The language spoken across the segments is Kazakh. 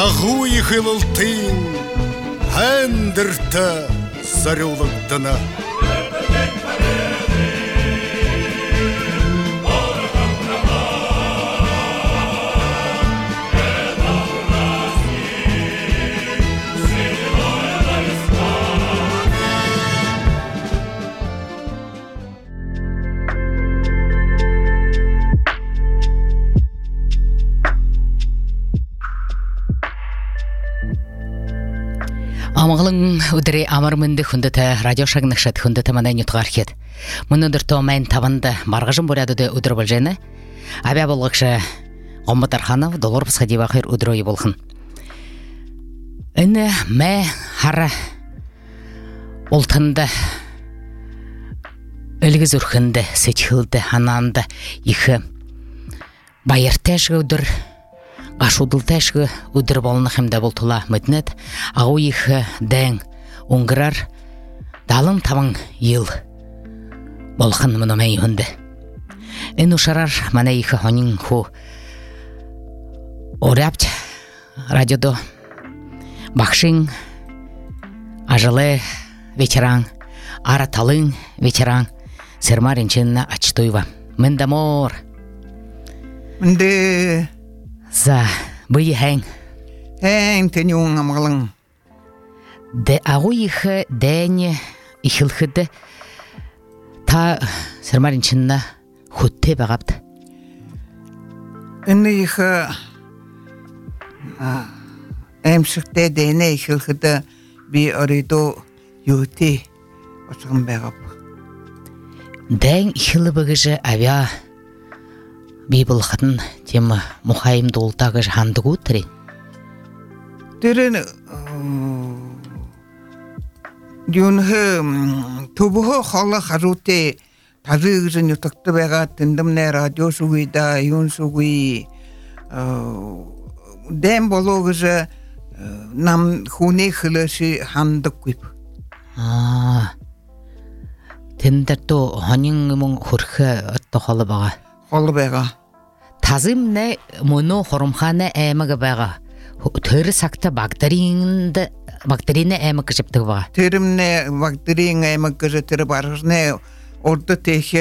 Ағу ихылылтын, әндірті зарылықтына. Амағылың өдірі амырмынды хүндіті радио шағынықшат хүндіті манайын ұтығаркет. Мұны үдірті омайын табынды барғыжын бұрядыды өдір бұл жайны. Абя болғықшы Ғомбат Арханов долор пысқа девақыр өдір ойы болғын. Үні мә хары олтынды, үлгіз үрхінді, сетхілді, ананды, иқы байыртәшгі өдір, Ашудылтәшгі өдір болыны қымда болтыла мүдінет, ағу иқы дәң, оңғырар, далым тамың ел болқын мұны мәй үнді. Ін ұшарар мана иқы онын ху оряпт радиодо бақшың, ажылы ветеран, араталың ветеран, сырмарын чынна ачтуйва. Мін дамор. Мінде... За, бұй әң. Әң тәне оң амғылың. Дә ағу иқы дәне иқылқыды та сырмарын чынна хүтте бағапты. Үні иқы әмшікте дәне иқылқыды бі орыду юти осығын бағап. Дәң иқылы бұғыжы авя Бейбіл қатын темі мұхайым долтағы жанды көттірі? Дөрін дүйінгі түбігі қалы қаруте тазы ғызын үтікті бәға түндімне радио сұғыда, үйін сұғый дәм болу ғызы нам хуне қылышы хандық көп. Тендерді ғанын мұң құрқы ұтты қалы баға? Қалы бәға. Тазым не мұны қорымханы әмігі бәға. Түрі сақты бактерияны әмігі жіпті баға. Түрімне бактерияны әмігі жітірі барғызны орды тейхе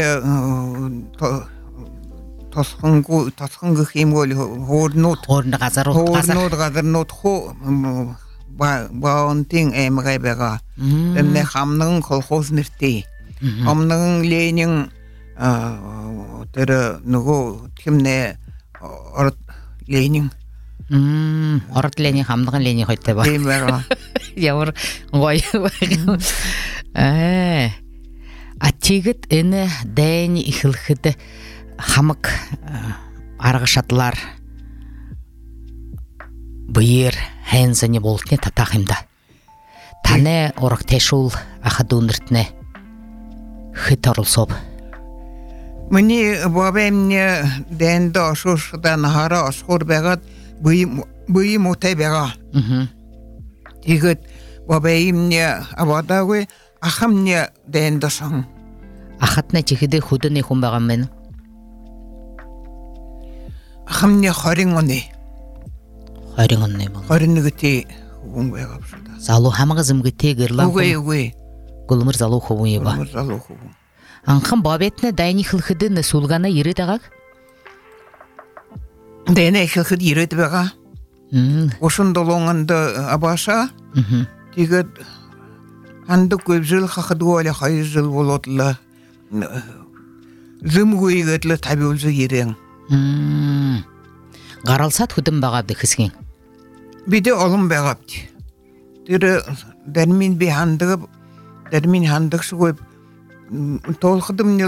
тасқынғы хем өлі ғорнот. Ғорны ғазар ғо бауынтың әмігі бәға. Дәмне қамның қолқоз ніртей. Қамның лейнің түрі нүгі кімне орыт лейнің. Орыт лейнің, қамдығын лейнің қойтты ба? Дейм бәға. Яуыр ғой. Аттегіт үні дәйін иқылқыды қамық арғышатылар бұйыр әйінзіне болтыне татақымда. Таны орық тәшул ақыдуыныртыне хыт орыл соп. Мені бабемне дәнді ашушыдан ағара ашқор бәғат бұйы мұтай бәға. Тегіт бабемне абадауы ақымне дәнді шың. Ақатына тегіде құдыны құм бәған мені? Ақымне қарың оны. Қарың оны бұл? Қарыны күте құм бәғап шыда. Залу хамағызым күте ғырлан құм? Үгей. Гүлімір залу құбын еба? Гүлімір залу құбын. Анқын бабетіне дайны қылқыды сұлғана ереді ағақ? Дайны қылқыды ереді бәға.Ошын долоңынды абаша. Тегіт анды көп жыл қақыды олы қай жыл болотылы. Зым көйгетлі таби өлзі ерең. Қаралсат хүдім бағабды қыскен? Биде олым бағабды. Дәрі дәрмин бе хандығып, дәрмин хандықшы көйіп, толқыдым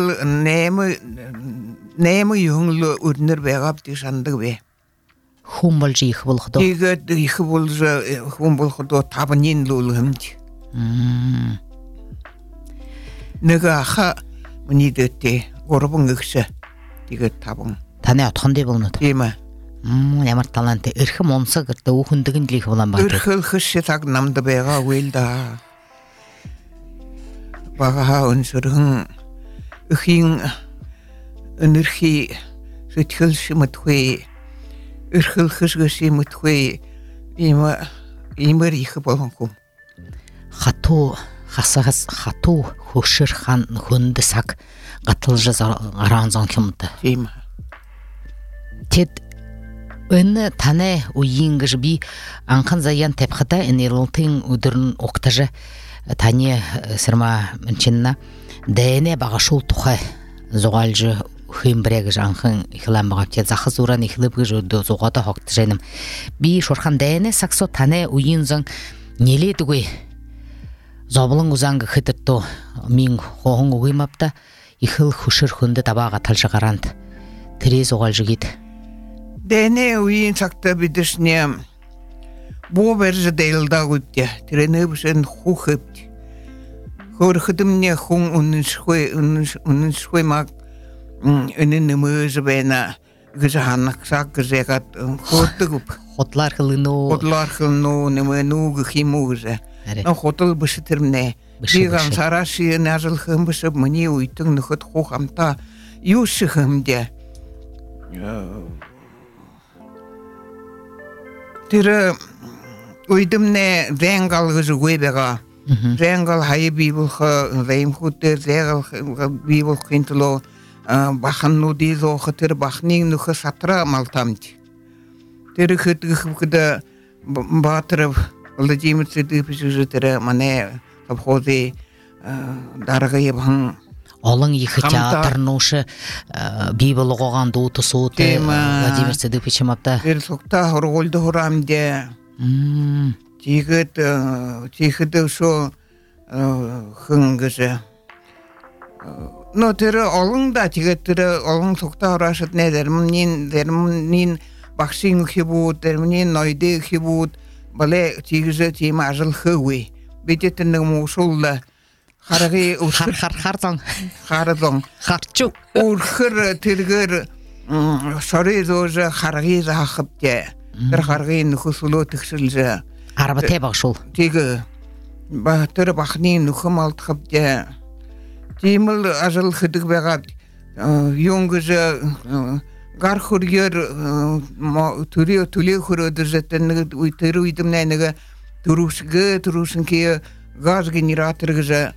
нәмі үйіңлі өрнір бәғап де шандығы бе. Хум болжы иқы болғыды? Тегіт иқы болжы хум болғыды табынен лөлігімді. Нүгі ақа мұны дөтте орыбың үксі тегіт табың. Таны атқандай болмады? Демі. Ямар таланты. Үрхі монсы кірді оғындығын легі болан барды? Үрхіл қышсы тақ намды бәға өйлді. Баға үнсірің үхин үнірхи сүтхілші мұтхуй үрхіл қышғысы мұтхуй имер ихе болған кум. Хату хасагас хату хушир хан хунды сак гатылжы аранзан кимда. Тема. Тед Önne tane uyingıж би анхан заян тепхата энерлтин удырн октажы тане сырма мчинна дэне багашул тухай зогалжы химбрег жанхан ихлам багатя захыз уран ихлыбгыж өдө зогата хоктажэным би шорхан дэне саксо тане уйинзан неледүгүй зоблын узанг хытырту мин хохон угымапта ихыл хушыр хунды табага талжыгарант тирез огалжы гит Dene uyin sakta bidishne bu verje delda gutya trene busen hukhpt khurkhudmne khung unin shwe mak unin nemöze bena gjahanak sak gjegat khotgup Хотлар khilno nemenu ghimuze no khotol bishtirmne bigam sarashi najal khambshab mani uitung nkhot khokhamta yushkhmde Тирэ уйдымне зэнгалгыз уйбега зэнгал хай бибулха зэймхутэ зэгал бибул хинтло баханну дизо хатыр бахнин нуха сатра малтамти тирэ хытгыхбыда батыров Владимир Цыдыпычы тирэ мане совхози дарга ебхан Олың екі театр нушы бибыл оған дуыты суыты Владимир Цыдыпычы мапта. Сокта хорголды хорамде. Тигіт шо хынгызы. Но тірі олың да тигіт тірі олың сокта хорашыт не дермнин бақшин хибут, дермнин нойды хибут, бале тигізі тима ажыл хыуи. Бететінің мушулда. Харги Харзон харчу урхыр тиргер сори зожа харги захапте тэр харги нөхөсөлөө тэгшилжэ арба тебагшул тигэ ба тэр бахны нөхөм алдхапте тимэл ажил хэдэг байгаад юнгж гар хөргөр төлөө хөрөдөжтэн нэг тэр үдэмнэ нэг төрүшгë газ генератор гэж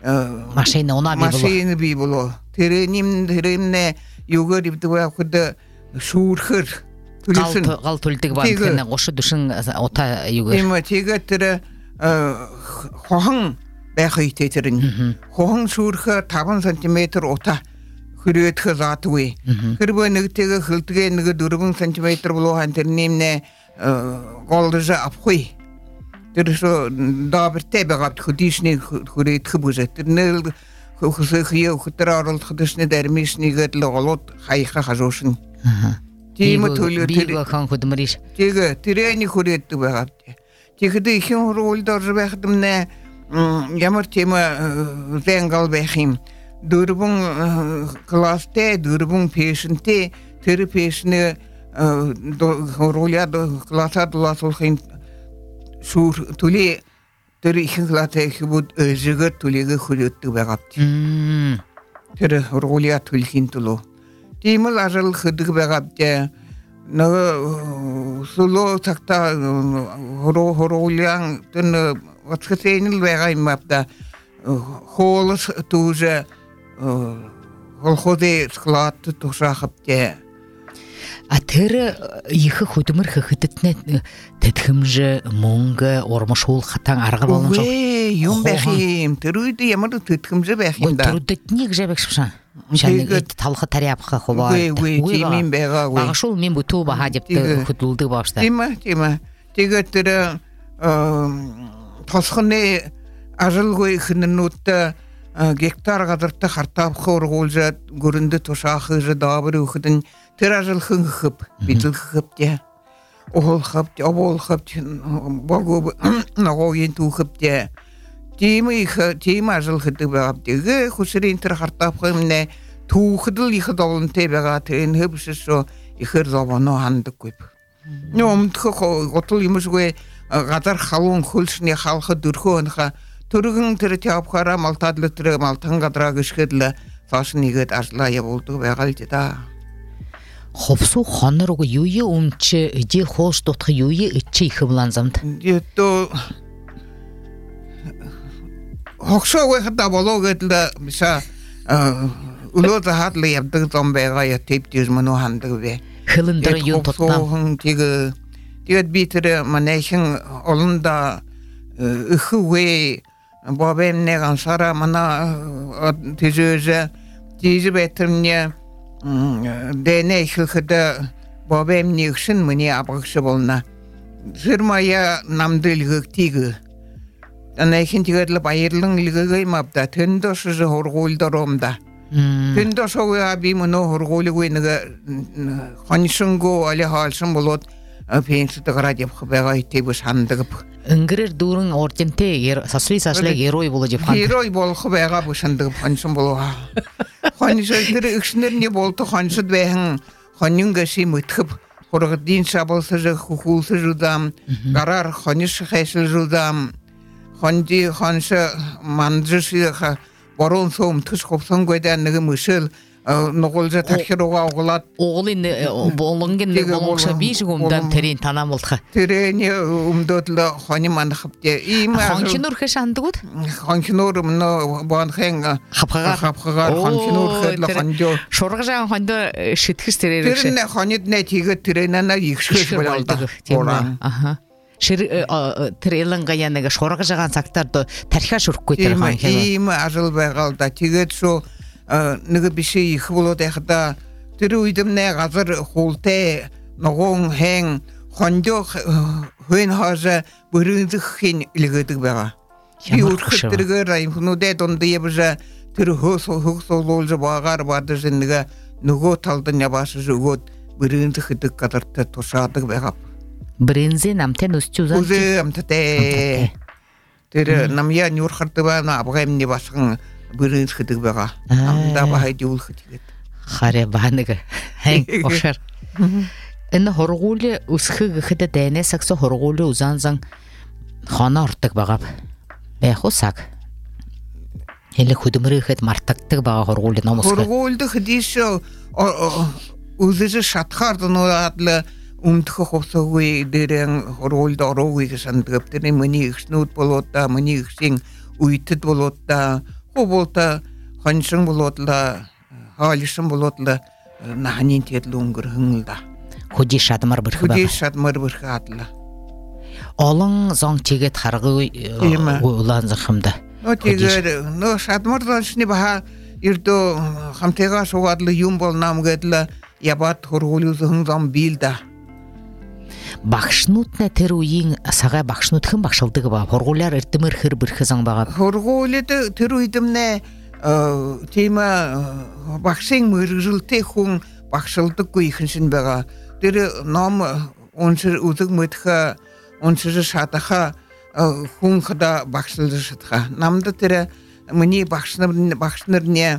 машина би болоо тэрэмнэ югөр ивдвэ хud шүүрхэр гал төлдөг банкны гош дүшин ота югөр юм тэгээ тэр хохон байх итэтерэн хохон шүүрхэ 5 см ота хөрөөдхө заатгүй хэрвээ нэг тэгээ хөлдгээ нэг 4 см болоо хан тэр нэмнэ голдож авахгүй Тэр дабертэй байгаад хөдийшний хүрээд хбүжэт. Тэр нэл хөсөхий хөтөр оролт хөдөшний дэрмишнийгээд л голод хаяха хажуушин. Тийм төлөө тэр хан хөдмөриш. Тэгээ тэрэний хүрээд байгаад. Тэгэхдээ ихэн ролдор байхдамнэ ямар тема зэнгал байх юм. Дөрвөн класстэй дөрвөн пэшэнтэй тэр пэшнэ ролиад классад ласуулахын Шур түле тэр ихэн класстэй хбуд жигээр түлэгээ хүрээдэг байгаад. Тэр ролиа түлхийн төлөө. Тийм л ажил хөдөг байгаад нэг суло цагта ролиан тэр ватхэтэнэл байгаа юм апта хоолс түүж холходе склад тушахапте тэр их хөдмөр хөхдэтнэ тэтгэмж мөнгө урмшуул хатан арга боломж юм байх юм тэр үед ямар тэтгэмж байх юм да түрдэднийг жабагшсан шаныг талха тариапха ховаа тийм байгаа багшул мен бүтүү бахажбт хөдөлдөг бааштай тийм тэгээд тэр тосхны ажилгүй хиннүүд гектар газарта хартаавх ургуулжад гөрөндө тушаах даабар өгдөн тэр ажил хөнгөп бидлэхэптэй оолхэптэй обоолхэптэй богоо ногогийн түүхэптэй тийм ажил хэдэг байгааптэйгээ хүсрийн тэр хартаавх юмнэ түүхэдэл их долонтэй байгаа тэр хэвшэшо ихэр зовоно хандаггүй нөмдөх готол юмшгүй газар халуун хөлшний халхад дөрхөөнхө Түргэн тэр тявхара малтадлы тэр малтан гадраа гიშгэдл фашнигэд ажлаа явуулдаг байгаа л да. Хопсу хонорого юе умче иди хош дотха юе ичи хыбланзамд. То хоксо выхда бологетла миса улота хатлы ябдык зомбега я типтиз мано хандыгве. Хылындыры юн тотнам. Тигет битере манешин олунда ыхуwe babem ne gansara mana tizöze tizi betimne dene şıkıda babem nixin mini abakşı bolna zırmaya namdılgık tigi anaykin tigetli bayırlın ilgıgı mabda tündoşuzu horguldaromda tündoşu abi mını horgulu güynüge xanşıngo ali halsın bolot pensi tıgara dep xıbega tebus handыгып Ingrir durun orjente sasli герой болажып хан. Герой бол xıbega bu handыгып xanşın boluğa. Xanşıdır ixşinlerine boltu xanşıd behen xanyın gesi mıtkıp horgdin sabalsızı hukulsızıdam qarar xanış xesilzıdam xanji xanşı manjısı baron soğum tüs qopsan qoydanlığı mısıl Noğulca takhiroga oğulat. Oğul indi bolungen bolungsa bişik umdan terin tanam oltha. Tereni umdotla xani manxıpte. Xançınur xeşandıgud? Xançınur mno banxenga. Xapxagar. Xapxagar xançınur xedla xanjo. Şorğajan xanda şitxis tererikşe. Terenne xanit netiga terenana yixşiş bolalda. Bolan. Aha. Şir terelin gayanıga şorğajan saktardı tarxa şurq koytar xanxega. İyimi azıl beğalda. Tiget şu Nıgı bir şey yıkıbılı dağda Tırı uydum ne gazır xulte Noğun hen Xondo hün haza Bırındı xin ilgıdık beğa Bir urxıp tırgı rayım Bunu de dondu yabıza Tırı hık solulca bağar vardı zındıga Nugo taldı nebasızı ugot Bırındı xıdık kadartı tosadık beğa Bırınzi namten üstü uzan Uzı amtate Tırı namya nürxırdı beğa Nabğayım nebasın Bırınız xıdık beğa. Amda bahay yol xıdık. Xare bahanıgı. Heng, oşar. Indi horguli usxıgı xıda dene saksa horguli uzanzan xana ortıq bağab. Beyxu sak. Hele xudumırı xıd martaqtıq bağa horguli namusxı. Horguldu xıdişo uzıcı şatxardın o adlı umtıqı xosuğu diren horguldu oruğu xısandığıp dene mani ixnut bolotda, mani ixsin uytid bolotda Bolta xanşın bolotla halişin bolotla nahanin tetli ungur hıngılda. Hudi şadmar bırxı Hudi şadmar bırxı atla. Olın zong teget hargı ulan zıxımda. O teget, no şadmar zanşını baha irdo xamtega soğadlı yum bol namgedla yabat horgulu zıhınzam bilda. Baxşnut ne teruyin sağa baxşnut hım baxşıldığı ba horgular irtimir hır bırxı zang bağa. Horgulu da teruydım ne tema baxşın mırgıltı xun baxşıldık kuyxınşın bağa. Tere nam onsır uzuk mıtxa onsır şataxa xun xada baxşıldı şatxa. Namda tere mani baxşınır ne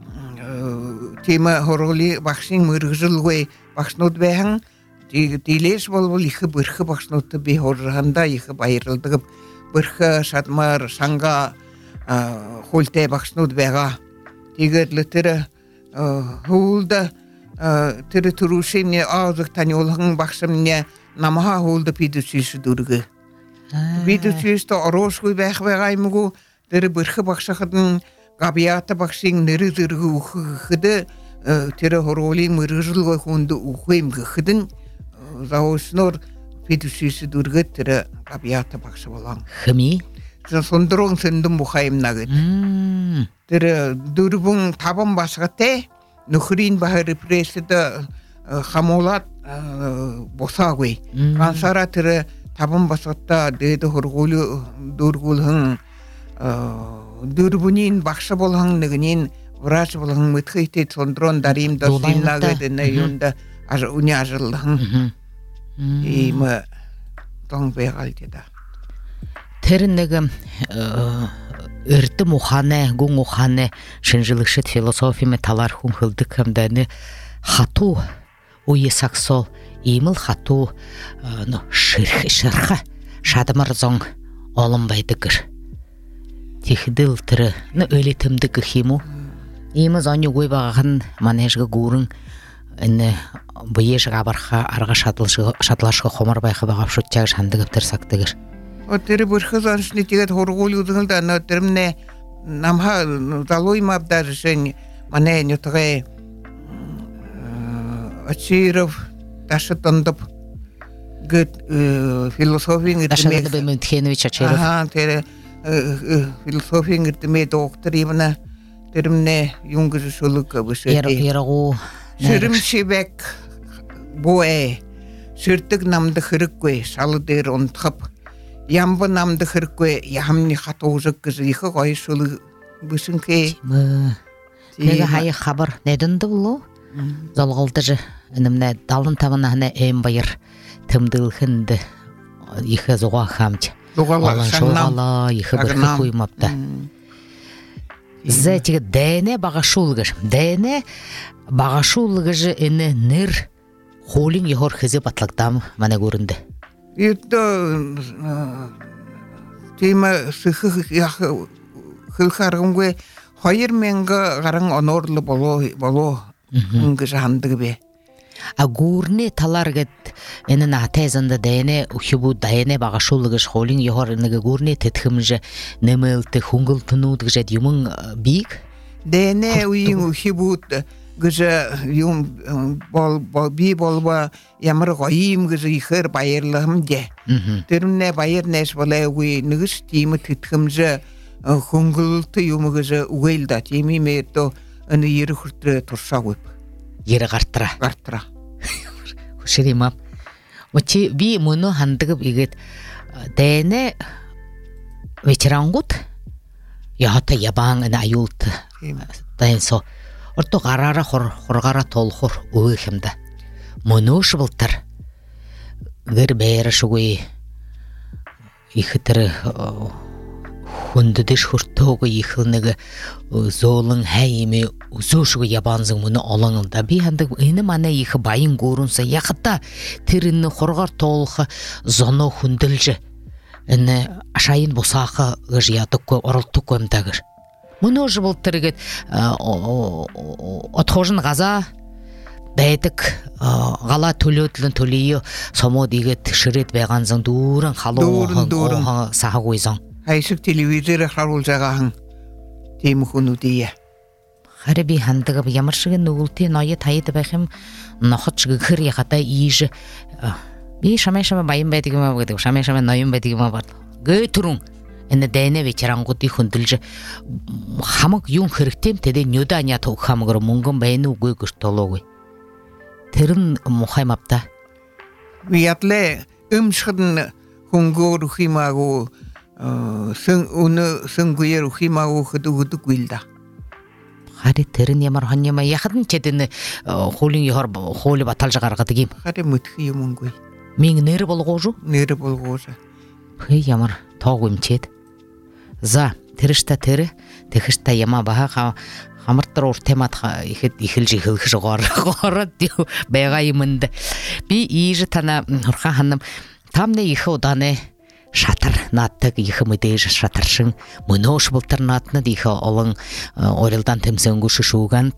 tema horgulu baxşın mırgıl güy baxşnut behan Diles bol yıkı bırxı baxnutı bir horranda yıkı bayırıldığı bırxı şadmar sanga xulte baxnut beğa Digerli tere hulda tere turuşim ne ağzık tani olağın baxsım ne namaha hulda pidüsüsü durgu Pidüsüsü de oroş guy beğayım gu tere bırxı baxsakadın gabiyata baxsın neri zırgı uxıdı tere horoli mırgızıl guy hundu uxuyim gıxıdın Zaosnor pidüsüsü durgut tere kabiyata baksa bolan. Hımi? Sondurun sendum buxayım nagıt. Tere durbun taban basgate nukhrin bahar presi de xamolat bosaguy. Kansara tere taban basgatta dedi horgulu durgul hın durbunin baksa bolan naginin vraj bolan mıtkıytet sondurun darim da sin nagıt ne yunda unyajılhın. İma tong beğaldı da. Terindeki ırtı muhane, gun muhane, şınjılıkşıt filosofi metalar hun hıldık hem de ne hatu uye saksol, imil hatu şırxa, şadımar zong olunbaydıgır. Tixdil tırı, ne öyle tımdıgı himu. İma zonyu goy bağın manejgı gurun Энне быеш габарха арга шатлашка хомор байха багап шутчаг шандыгып тырсактыгыр. Отыр бүрхызаншны тигет хоргулудың да нөтірімне намха далой мабдарышын мане нөтіге Ачиров ташы тындып гыт философия Дашадады Баймын Тхенович Ачиров. Ага, тере философия гыртыме доктор ивна терімне юнгызы шулық бұшыды. Ерағу. Сүрім шебек боэ сүртік намды хырыққой салыдыр онтқып ямбы намды хырыққой ямны қатуызық кызы иқы қой шулы бұшын кей. Неге хайы хабар недінді бұлу? Золғылдыжы інімне далын табына хіне әм байыр тымдылхынды иқы зуға қамчы. Олан шоғала иқы біркі қоймапта. Зәтігі дәне бағашулғыш. Дәне бағашулғыжы іні нір холин ехор хызы батлықтам мана көрінді. Это тема сықы қылқарғымғы хайыр менгі ғарың онорлы болу үңгі жандығы бе. А гурне таларгет эне натезанда дайне ухибу дайне багашулыгыш холин йохор неге гурне тетхимже немелте хунгултунудгже юмун биг Дайне уин ухибу гыжа юм бол би болба ямар гоим гыжа ихэр байырлыгым де. Тэрмне байыр нэш болай уи нэгш тимэ тетхимже хунгулты юм гыжа уэлда тими мето аны ері хүртірі тұршауып. Ері ғартыра. Ғартыра. Шеримап. Очи би мұны хандығып егет дәне ветерангут яхата ябаң аны аюлты. Дайын со. Орто ғарара хорғара толхор уығымда. Мұны шыбылтыр. Гір бәйірі шуғый ихітірі Хундыдыш хуртоғы ихылныгы золың хәйімі ұзушығы ябанзың мұны олыңылда. Бейхандық үні мана ихы байын көрінса, яқыта тірінні қорғар толқы зоны хундылжы. Үні ашайын бұсақы ғыжиятық көй, орылтық көмдағыр. Мұны ұжы бұл түрігет отхожын ғаза бәйтік ғала төлөтілін төлейі сомо дегет шырет бәғанзың дұрын қалы оған саға қойзың. Хайсық телевизоры қарулжағағын темі құну дейі. Қары бей хандығы ямыршығы нүгілте найы тайыды бәхім нақытшығы қыр яқата иежі. Бей шамай-шамай байын бәдігіма бәдігі, шамай-шамай найын бәдігіма барды. Гөй тұрың. Әні дәйне вечерангуды хүнділжі. Хамық юн қырықтем тәді нөді анята ұқамығыры мұңғын бәйіні ұғой күштолуғы. Тірін мұқаймапта. Виятле өмшқыдын құңғы рухимағу сыңгүйер ухимагу хыды гүйлда. Хари терин ямар ханьяма яхадын чедini холин йохор холи баталжа гаргадыгим. Хари мытхи юмунгуй. Мен нері болгожу? Нері болгожу. Хы ямар тоғым чед. За теришта тери техишта яма баха хамырттыр ортемат ихилжи хылхыжы ғорат деу байғайымынды. Би ижі тана ұрқа ханым тамны ихы оданы шатыр наттық ихы мүдейжі шатыршың мұнош бұлтыр натны дейхі олың орелдан темсенгу шушуғанд.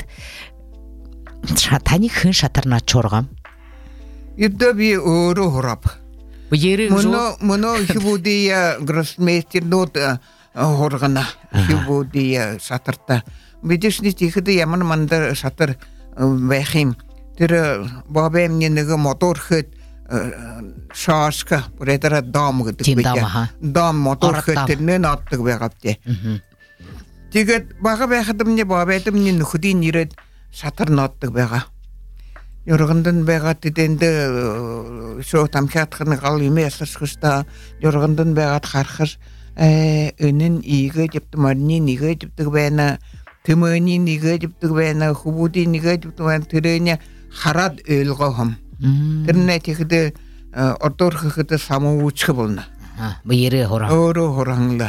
Тани хын шатыр нат чорғам? Идда би өрі ғырап. Мұно хибудия гроссмейстер нот ғырғына хибудия шатырта. Бедешні тихіді ямын манда шатыр бәхим. Тірі бабайымненігі мотор хыт шашка бұретара дам ғыдық бәйті. Дам мотор хыттірнен аттық бәғапте. Тегет баға бәғадымне бабайдымне нүхіден ерет шатыр наттық бәға. Yorğundan bəğat edəndə şu tamkatxını qal yeməs çıxışda yorğundan bəğat xarxır önün iğə deyibdi marni iğə deyibdi bəna tımani iğə deyibdi bəna xubudi iğə deyibdi bəna tərənya xarad ölğəhəm. Tərnə təxdə ortor xıxdı samu çıxılna. Bu yeri hora. Oro horangla.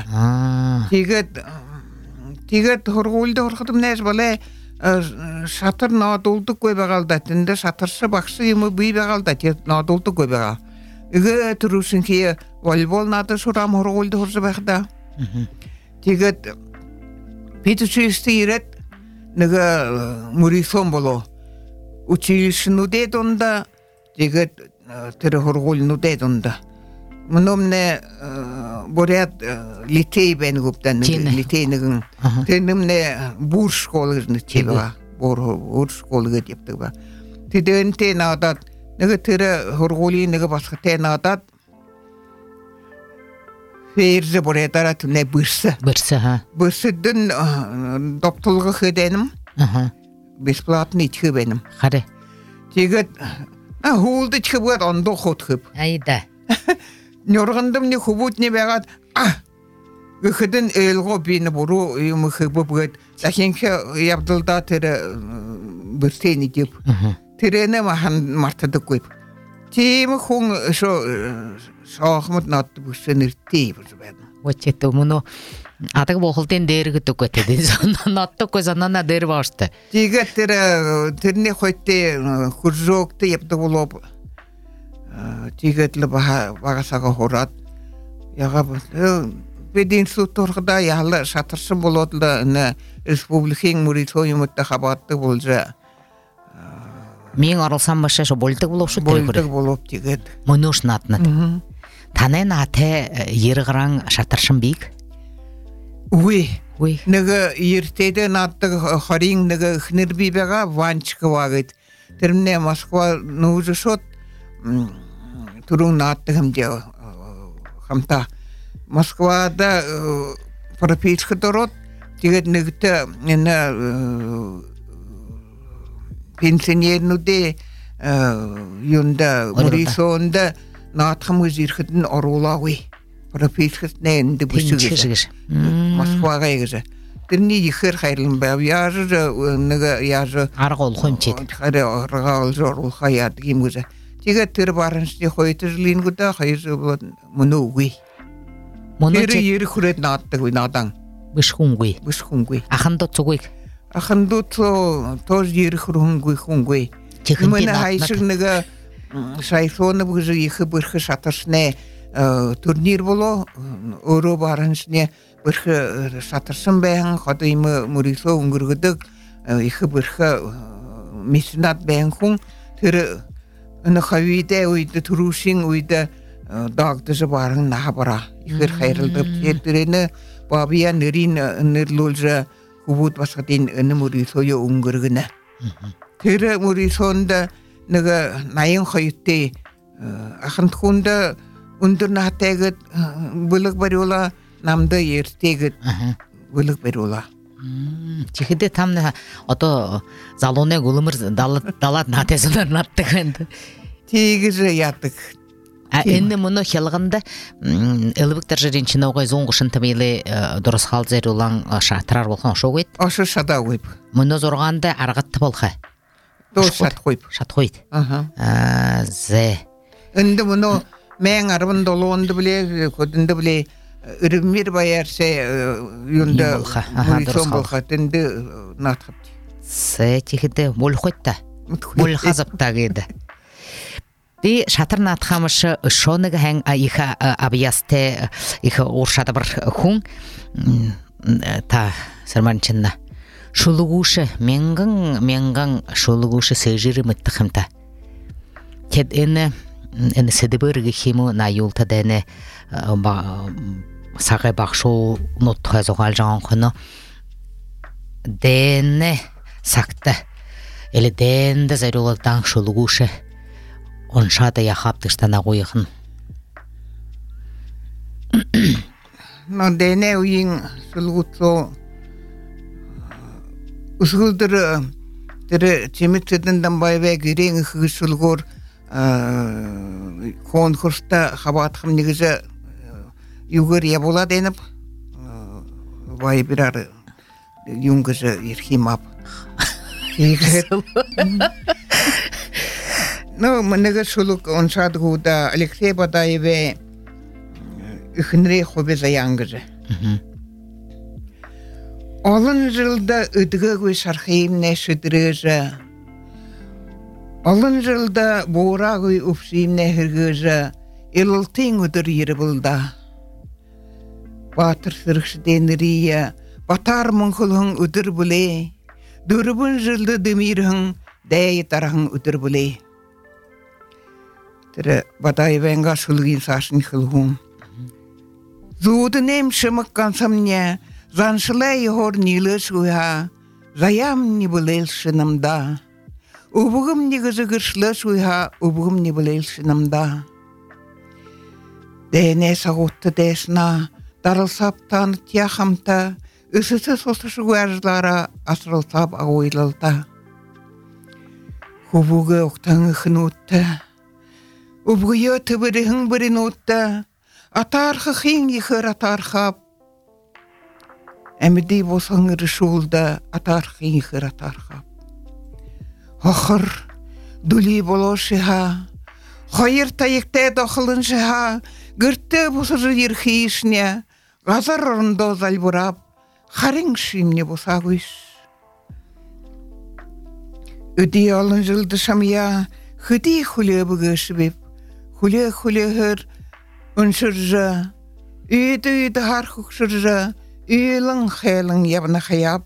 Tiget horgulda horxdım nəs belə шатыр надолды көй бағалда, тінді шатыршы бақшы емі бүй бағалда, надолды көй бағал. Үгі тұрушын кей волейбол нады шурам хорғолды хорсы бақда. Тегет петуші істі ерет, нүгі мұрисон болу. училищенуде донда тегет терехоргулнуде донда. Мномне борят лицей бен гуптан лицейнигин тенемне бур школыны чеба бур школыга дептеба. Тиден тенадат неге тере хоргули неге баска тенадат ферзе боретара туне бырсы ха. бырсыдын доптулга хеденим бесплатный чебеним. Харе. Тегет хулды чебет ондо хотхып. Айда. Нёргандым не хубут не бегат. Гыхыдын элго бини буру юмхыбы быт. Тахинке ябдылда тере быртени деп. Терене махан мартады көйп. Теми хун шо шахмат натты бүсенер тейбір бәдім. Очетто муну атык бохултен дээрги төкөтөдү. Натты көзанана дээр башты. Тиге терне хойте хуржокты ябды болоп. Тигетлі бағасаға хорат. Яға беден суторғыда яғылы шатыршы болуыдылы республиканың мұрисо юмытты қабатты болжа. Мен арылсам башы болдық болып шүттері көрі? Болдық болып тигет. Мұны ұшын атынады. Танен аты ерғыран шатыршын бейік? Уй. Неге ертейді натты қарин неге хнер бейбеға ванчықы вағыд. Терміне Москва нұжы шот турун натты хамде хамта. Москвада прописка дорот тигет негте пенсионернуде юнда мурисонда натхамы жирхытын орулауи пропискасне энди бүсүгүш Москвага эгеже тирни ихер хайрлын бав яжы неге яжы аргол хомчет харе аргал жорул хаят гимгеже тигет тир барынчы хойтыжлин гуда хайжы мунуи Тері ері хүрет наатты ғой надан. Бышхунгой. Ахандот цугой. Ахандот тоз ері хүрунгой. Мені айшығныға шайсоны бұғызы ехі бірхі шатыршыне турнир болу. Өрі барыншыне бірхі шатыршын бәйін. Қадаймы мұрисо үңгіргідік. Ехі бірхі месінат бәйін құн. Тері үні қавиде өйді тұрушың өйді дағдыжы барын наға бара. Ихыр хайрылдып тетірені бабия нырин нырлулжа хубут басқатин үні мұрисойы үңгіргіні. Тері мұрисонда нығы найын қойытты ақынтқында үндір нақтайгыт бұлық бар ола, намды ертегіт бұлық бар ола. Чихиде тамны ото залоне гулымыр далат натезінар наттығынды. Тегізі ятық. Энне мұны хелғында элбіктер жеренчіні оғай зоңғышын тімейлі дұрыс қалзер олан шатырар болған шоу ет? Ошы шада қойып. Мұны зорғанда арғатты болға? Дол шат қойып. Шат қойды. Зе. Үнді мұны мәң арбын долуынды біле, көдінді біле, үріммер баярсе үйінді мұрисон болға, түнді натқып. Зе текеді бол қойтта, бол қазыптағы еді. Ди шатырна атхамышы шоныга хэн иха абиясте иха уршада бір хун та сарманчынна шулугушы менган шулугушы сэжиры мыттыхымта кед эне седибырги химу на юлта дене сагай бақшу нуттуға зоғал жаңын құны дене сакта эле денде зайрулыктан шулугушы оншада яхаптыштана қойықын. Но дене уйын сылғытсо ұсғылдыры тірі теметседінден байвай керең үхі сылғыр конкурста қабатқым негізі югыр ебола деніп бай бір ары юнгізі ерхимап. Ну, менеге шулук оншад гуда Алексей Бадаеве ихнре хобе заянгыжы. Олон жылда ыдығы гой шархеймне шыдырыжы. Олон жылда бора гой ұпсеймне хыргыжы. Илылтың ұдыр ері бұлда. Батыр сырықшы денірия. Батар мұңқылың ұдыр бұле. Дұрыбын жылды дымирың. дәй тарахын үтір бұлей. Тірі бадай венға шылғын сашын қылғын. Зуды нем шымық қансамне, заншылай хор нилы шуйха, заям не бұлел шынымда. Убығым не ғызығыршлы шуйха, убығым не бұлел шынымда. Дәне сағутты дәсіна, дарылсап таны тияқамта, үсісі сосы шуғажлара асырылсап ағуйлылда. Хубуғы оқтаңы қын өтті. Убғыйы түбіріғің бірін өтті. Атарқы қиң ехір атарқап. Әмідей болсаң үрішулда атарқы ехір атарқап. Ақыр, дүлі болошыға. Қайыр тайықтай дақылыншыға. Гүртті бұсыры ерхейшіне. Ғазар ұрында залбырап. Қарың шимне болса көш. Өдей алын жылды шамия. Хүдей хүлі бұғышы беп. Хүлі-хүлі-хір. Үншіржі, үйді харқықшыржы, үйлің қайлың ябына қаяп.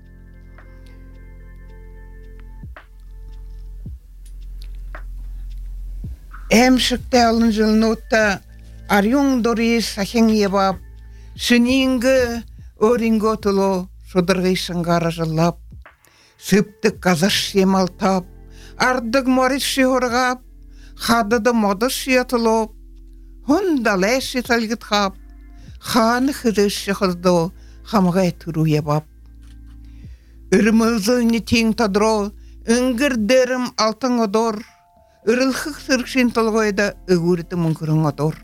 Әмшікті алын жылын өтті, арюң дұры сақың ебап, шынеңгі өрінгі өтілі шудырғышын ғара жылап, сөптік қазыр шемалтап, ардық морис шиғырғап, қадыды модыс шиетіліп, Хунда ләші салгыт қап, қаны қырышы қызды қамғай тұру ебап. Үрмізіні тең тадро, үңгір дәрім алтын одор, үрілхік сырқшын тұлғайда үгірді мүңкірін одор.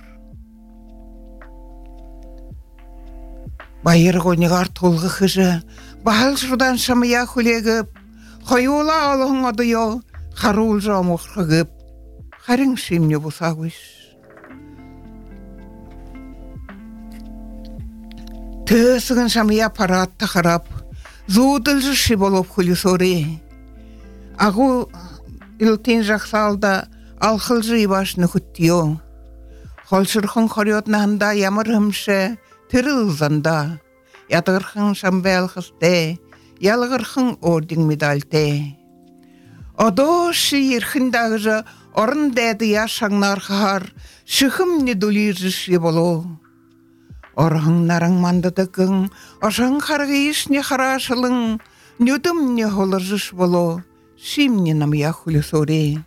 Байыр ғонығар толғы қыжы, бағыл шудан шамыя хүлегіп, қойула алығын одыйо, қаруыл жамық қығып, қарың шемне бұса көш. Төсігін шамия паратты қарап, зуыдылжы ши болып хүлі соры. Ағу үлтен жақсалда алқылжы ибашыны күттіо. Қолшырқын қориотнағында ямырымшы түрі ұзанда. Ядығырқын шамбәл қысты, ялығырқын ордың медальты. Одо ши ерхіндағыжы орын дәді яшаңнар қағар, шықым не дүліржі ши болу. Орғың нарың мандыдығың, ошаң қарғы ешіне қарашылың, нүдім не холыржыш болу, шимне намия хүлі соры.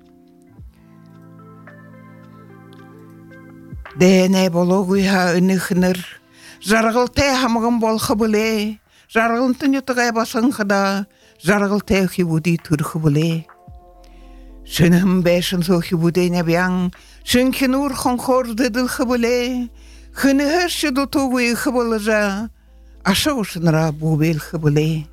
Дәне болу ғыйха үніхінір, жарғылтай хамығын болқы біле, жарғылынтын етіғай басың қыда, жарғылтай хибуди түрхі біле. Шыным бәшін соқи будай нәбияң, шынкен ұрқын қордыдылқы біле, Хыны хәрші дұтуғы қыбылы жа, аша ұшыныра бұбел қыбылы.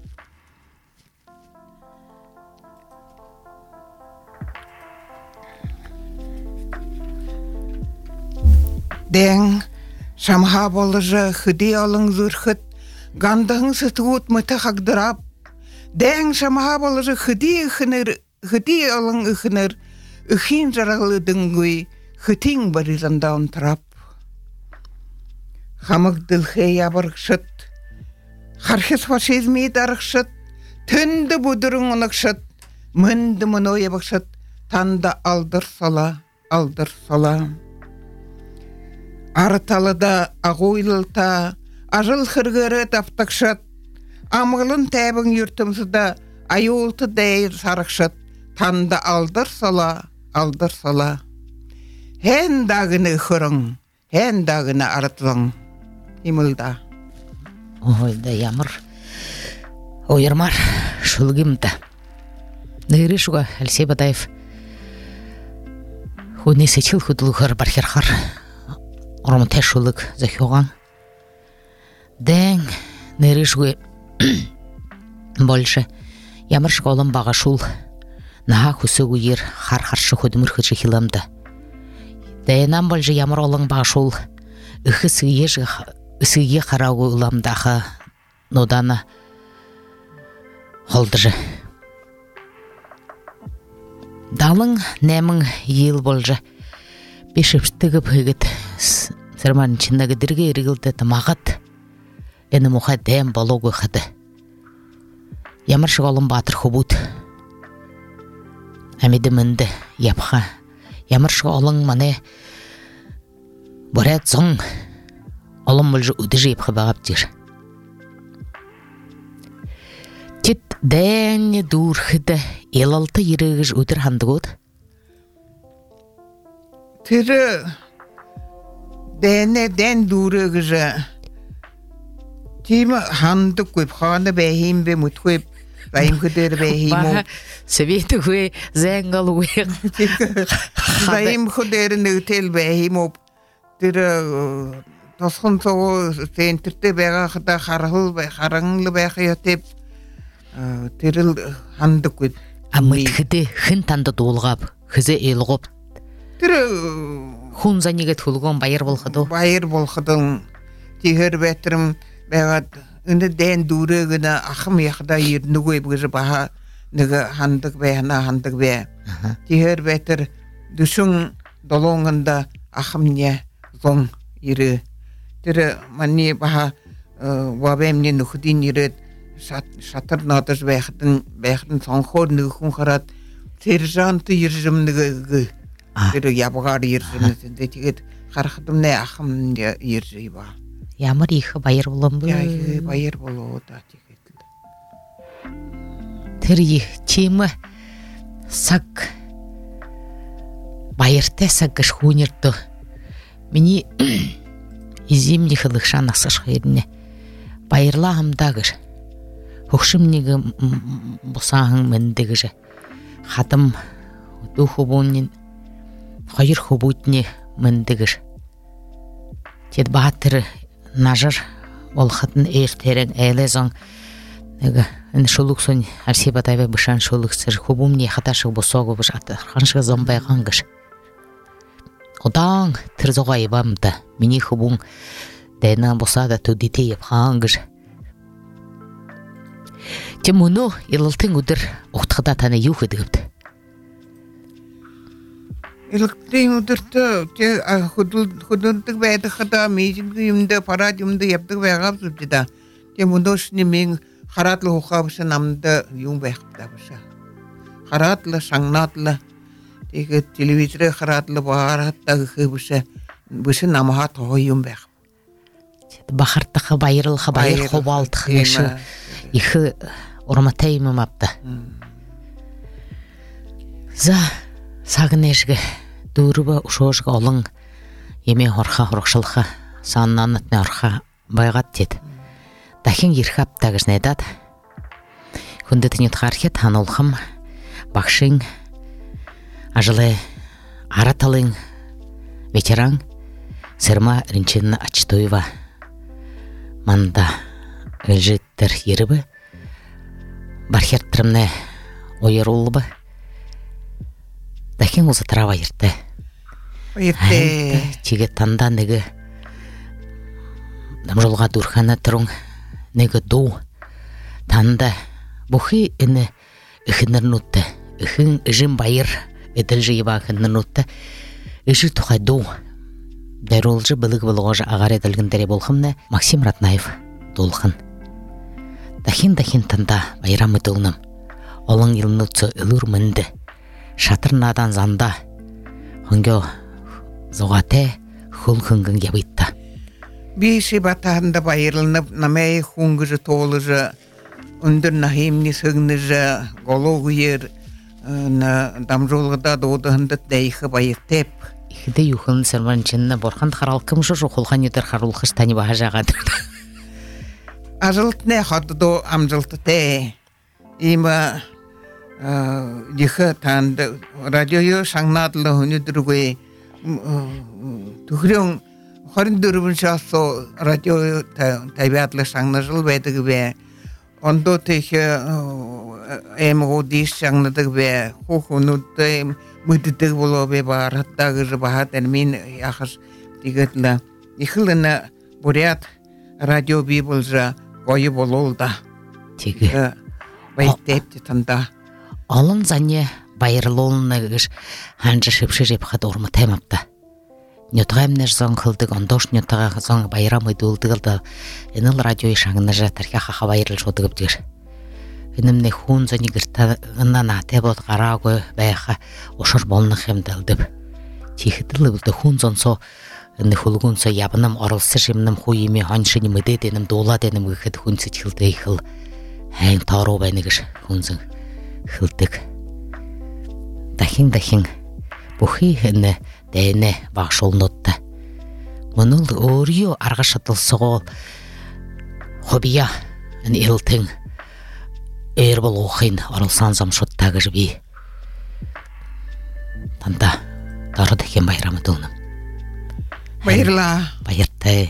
Дәң, шамға болы жа, хүді алың зүрхіт, ғандығың сытығыт мұты қағдырап. Дәң, шамға болы жа, хүді алың үхінір, үхін жарағылы дүңгөй, хүтің барызанда ұнтырап. Хамық дылхе ябырықшыт, қархес фашизмі дарықшыт, түнді бұдырың ұнықшыт, мүнді мұны ебықшыт, танда алдыр сала. Арыталыда ағуйлылта, ажыл қырғыры таптықшыт, амғылын тәбің юртымсыда, айуылты дәйір сарықшыт, танда алдыр сала. Хән дағыны қырың, хән дағыны арытылың. Имылда. Ойда ямыр. Ойырмар шылгымда. Ныры шуға Алексей Бадаев. Хуне сечил худылғыр бархерхар. Орым тәшулық захиоған. Дәң ныры шуға больше. Ямыр шуғалым баға шул. Наға хүсі үйер хар-харшы худымыр хүчі хиламды. Дәйінан больше ямыр олың баға шул. Үхі сүйе қарауы ұламдағы ноданы холдыры. Далың нәмің ел болжы. Бешіпштігі пүйгіт сырманын чындағы дірге ерігілді тымағыт. Әні мұға дәм болуғы қыды. Ямыр шығалым батыр хубут. әмеді мінді япха. Ямыршығы олың мане борят зоң олың мүлжі үді жейпхі бағап дир. Тет дәне дұрхыды елалты ерегіж өдір ханды көд? Тірі дән дұрығыжы Тима ханды көп ханы бәйім бе мұт көп бәйім күдері бәйім Баға сөбеті көй зәңгал көй. бәйім күдерін өтел бәйім оп тірі тосқын соғы сентірті бәға қыда қараңылы бәқы етеп тіріл ханды көп. Амыт хыды хын танды долғап, хызы елғып. Тірі Хун занегет хулгон байыр болхыды. Байыр болхыдың тегер бәтірім бәғат үні дән дұры ғына ақым яқыда еріні көйіп ғызы баға нығы хандық бәйіна хандық бәй. Тегер бәтір дүшің долоңында ақым не зоң ері. Тірі мәне баға вабәмне нүхідін ерет шатыр надыз бәйхдің соңқор нүхін қарат сержанты ержім нүгі тірі ябығар ержімді тегет қарқыдымне ақым ержі ба. Ямыр ихы байыр болам бұл. Байыр болу да тегет. Тірі чемі сақ байырты сақыш хунерді. Мені иземді қылықшан асыш қайырыне. Байырлағымдағыр. Хұқшымнегі бұсағың міндігірі. Хатым дұхы болын қайыр хұбутне міндігір. Тед бағатыры нажыр олқатын әртерін әлі зоң шулық сон арсебатайбай бұшан шулық сыр хұбумне қаташығы бұсоғы бұш атырқаншығы зомбайғангыр. Одаң тұрзоға ебамды. Мені хұбуң дәйна бұса да төдете епқаңғыр. Тем мұны елілтің үдір ұқтықта таны юқ едігіпті. Еліктің үдірті құдылдық бәйді қыда мейзінгі емді, парад емді ептік бәйғап зүбдіда. Тем мұны үшіне мен қаратлы ұқабышы намды юң бәйқіпті бұша. Қаратлы, шаңнатлы, телевизоры қаратлы бағараттағы қыбышы, бұшы намаға тоғы юң бәйқіп. Бақыртықы байырылғы байыр қобалтықы ешу. Ихы ұрматай мымапты. За сағын әжгі дұрыбы ұшуышғы олың еме орқа ұрықшылықы санынан өтіне орқа байғат деді. Дәкен ерхап тағыз нәйдад. Күнді түнет қархет анолқым бақшың ажылы араталың ветеран сырма ринчинна Ачтоева манда өлжеттір ерібі бархерттірімні ойыр олыбы дәкен ұзы тұрава ерті. Чеге танда негі дамжолға дұрхана тұрың негі ду танда бұхи іні үхінірін ұтты. Үхін үжін байыр эдел жиба хыннутта эши тухайду дәролжы былык былгожа агар эделгендере болхымны Максим Ратнаев долхын дахин танда байрамы долным олың илнутсы ылур мынды шатырнадан занда хынгё зогате хулхынгын гебитта биши батанда байырлынып намай хунгыжы толыжы үндір нахимни сыгныжы гологуер на дамжолгада доодыгынды дайхы байыктеп ихде юхын сырманчынна борхан харалкым жо холхан ютер харулхыш тани бахажагат ажылт не хаддо амжылты те има дихы танды радио шаңнадлы хүнүдүргөй тухрёң хорындырыбын шасо радио табиатлы шаңнажыл бәдігі бе ондо тихе эмгодиш шаңнадығы бе хухунутты мүддігі болу бе бар хаттағы жыбахат әрмин яхыз дегетлі ихылына бурят радио би болжа гойы болуылда теги байттепті танда алын зане байырлолына гыш ханжы шыпшы жепхат ормы таймапта нютгаймнер зон кылдык ондош нютага зон байрам ыдылдыгылда энел радио шаңына жатарга хаха байырыл шодыгып дир Инемне хун за нигерта на тебот гарагы байха ошор болны хемдалдып. Тихитилы булды хун зонсо не хулгунса ябным орылсы жимным хуйми ханшыни мыды деним дола деним гыхет хунсы чилды хыл. Хэн тару байныгыш хунзын хылдык. Дахин бухи хэнне дэне башолнотта. Мыныл өріо арға шатылсығол хобия эн илтың эрбол оқин арылсан замшоттағы жби. Танда дарыды кен байрамы дылным. Байырла. Байырты.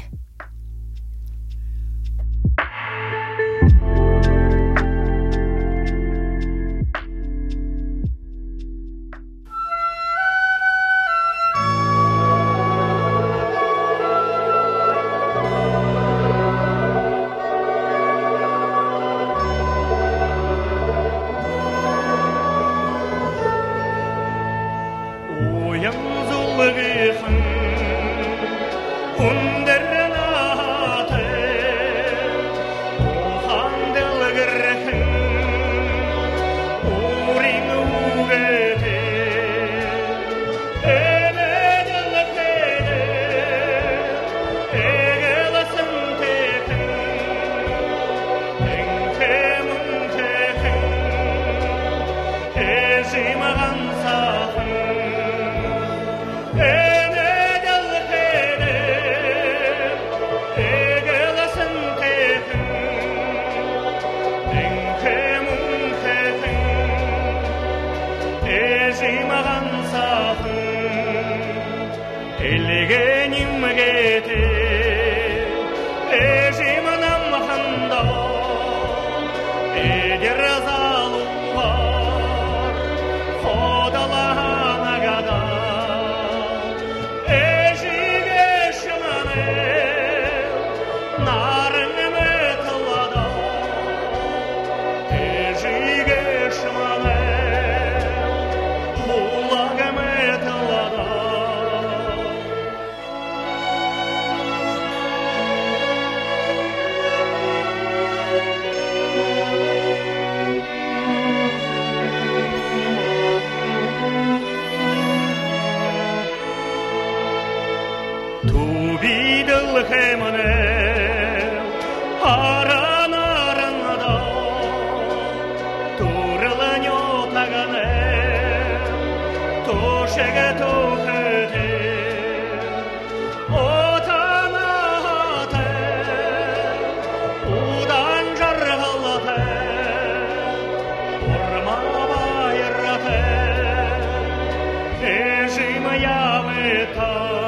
Ежи моя вета